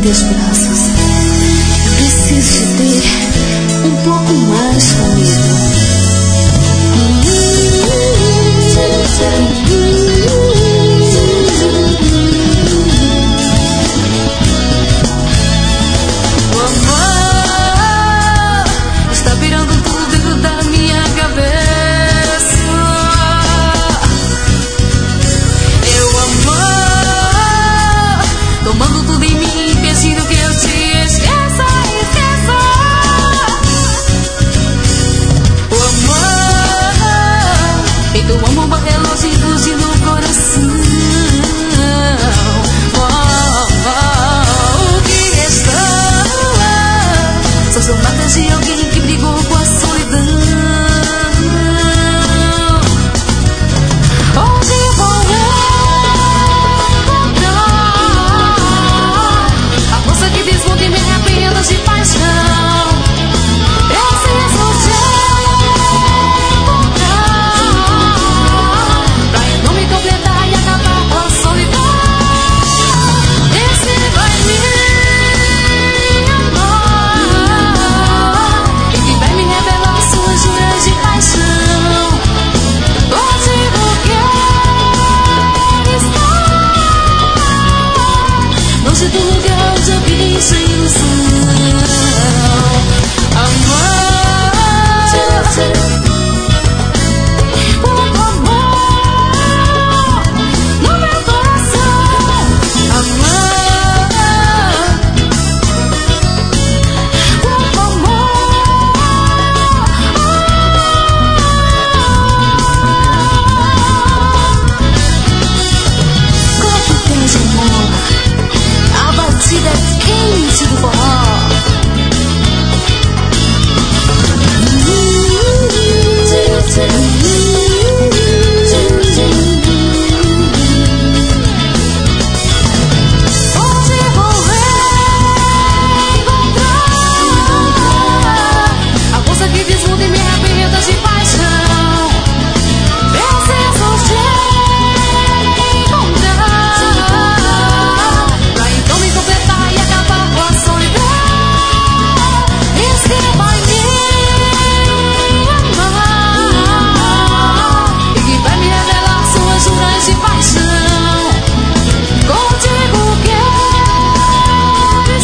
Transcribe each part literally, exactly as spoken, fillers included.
teus braços. Eu preciso te ter um pouco mais comigo. O amor está virando tudo dentro da minha cabeça. Eu amor tomando tudo em mim, impedindo que eu te esqueça, esqueça. O amor feito um amor, uma relógio iludindo o coração. Oh, oh, o que restou são sombras de alguém que brigou com a solidão. Onde vou encontrar a força que desmonta minha apenas de paixão? Preciso te encontrar pra então me completar e acabar com a solidão. Esse vai me amar e que vai me revelar suas juras de paixão. Contigo quero estar, longe do lugar onde eu vim sem ilusão. Amor, pouco amor no meu coração. Amor, pouco amor. Coquetel de amor, a batida quente do forró. Onde vou encontrar a força que desmonta em minha vida de paixão? Preciso te encontrar pra então me completar e acabar com a solidão. Esse vai me amar e que vai me revelar suas juras de paixão. Contigo quero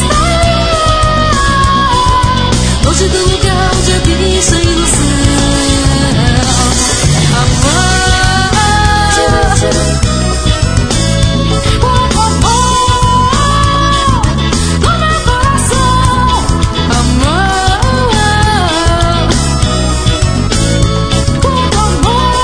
estar, longe do lugar onde eu vim sem ilusão. Amor, pouco amor no meu coração. Amor, pouco amor.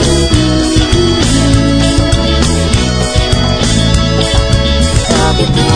Coquetel